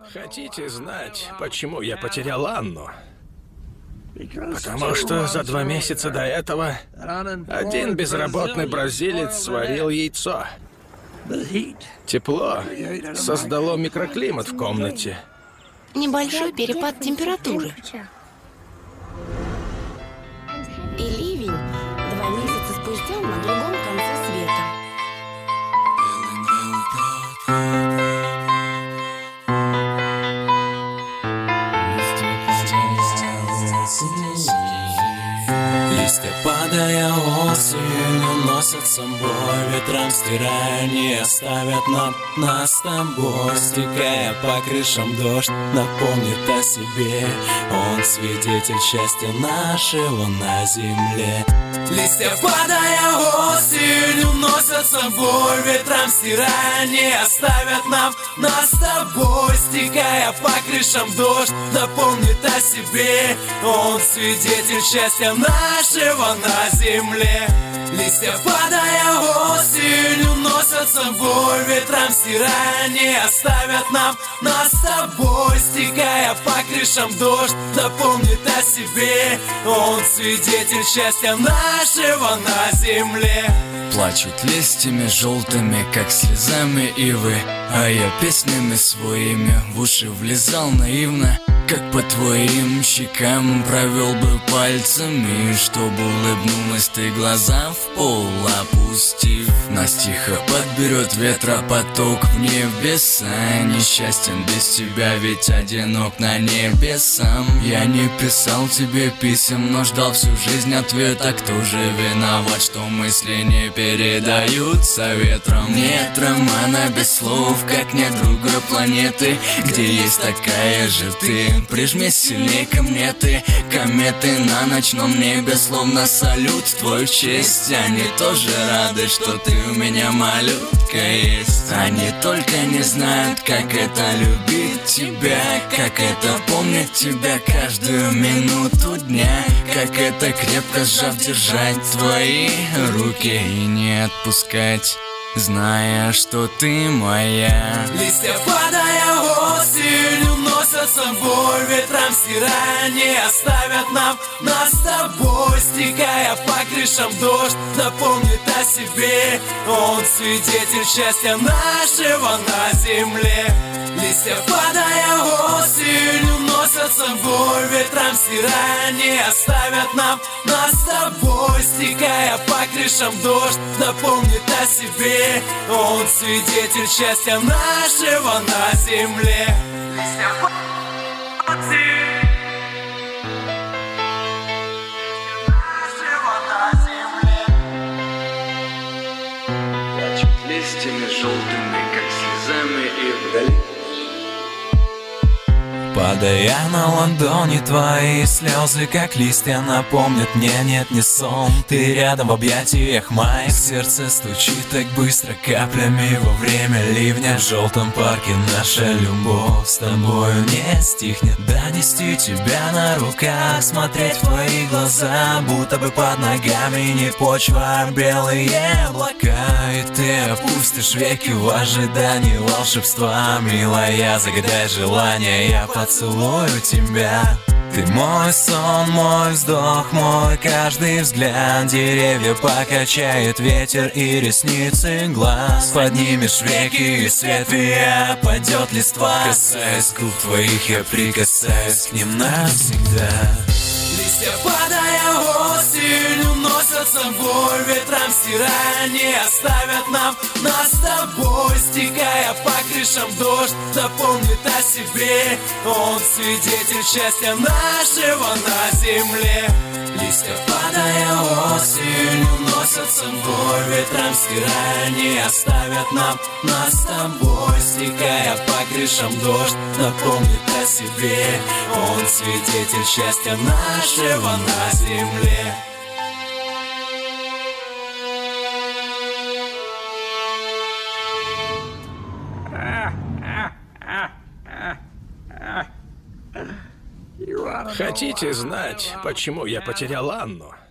Хотите знать, почему я потерял Анну? Потому что за 2 месяца до этого один безработный бразилец сварил яйцо. Тепло создало микроклимат в комнате. Небольшой перепад температуры. И ливень 2 месяца спустя на другом конце света. Листья, падая осенью, носят с собой ветром, стирая, не оставят нас с тобой. Стекая по крышам дождь, напомнит о себе. Он свидетель счастья нашего на земле. Листья, падая осенью, носят с собой ветром, стирая, не оставят нас с тобой. Стекая по крышам дождь, напомнит о себе. Он свидетель счастья нашего на земле. Листья, падая осенью, носят с собой ветром, стирая, не оставят нас с тобой. Стекая по крышам дождь, напомнит о себе. Он свидетель счастья нашего на земле. Плачут листьями желтыми, как слезами ивы, а я песнями своими в уши влезал наивно. Как по твоим щекам провел бы пальцами, чтобы улыбнулась ты, глаза в пол опустив. Нас тихо подберет ветропоток в небеса. Несчастен без тебя, ведь одинок на небесам. Я не писал тебе писем, но ждал всю жизнь ответа. Кто же виноват, что мысли не передаются ветром? Нет романа без слов, как нет другой планеты, где есть такая же ты. Прижмись сильней ко мне ты. Кометы на ночном небе словно салют в твою честь. Они тоже рады, что ты у меня малютка есть. Они только не знают, как это любить тебя, как это помнить тебя каждую минуту дня, как это крепко сжав держать твои руки и не отпускать, зная, что ты моя. Листья, падая осенью, носят с собой ветром, стирая, не оставят нас с тобой. Стекая по крышам дождь, напомнит о себе. Он свидетель счастья нашего на земле. Листья, падая осенью, носят с собой ветром, стирая, не оставят нас с тобой. Стекая по крышам дождь, напомнит о себе. Он свидетель счастья нашего на земле. Листья, нашего на земле. Плачут листьями желтыми, как слезами ивы. Падая на ладони, твои слезы, как листья, напомнят мне, нет, не сон. Ты рядом в объятиях моих, сердце стучит так быстро каплями во время ливня. В желтом парке наша любовь с тобою не стихнет. Донести тебя на руках, смотреть в твои глаза, будто бы под ногами не почва, а белые облака. И ты опустишь веки в ожидании волшебства. Милая, загадай желание, я поцелую тебя. Ты мой сон, мой вздох, мой каждый взгляд. Деревья покачает ветер и ресницы глаз. Поднимешь веки и свет падет листва. Касаясь губ твоих, я прикасаюсь к ним навсегда. Листья, падая осенью, носят с собой ветром, стирая, не оставят нас с тобой. Стекая по крышам дождь, напомнит о себе. Он свидетель счастья нашего на земле. Листья, падая осенью, носят с собой ветром, стирая, не оставят нас с тобой. Стекая по крышам дождь, напомнит о себе. Он свидетель счастья нашего на земле. Хотите знать, почему я потерял Анну?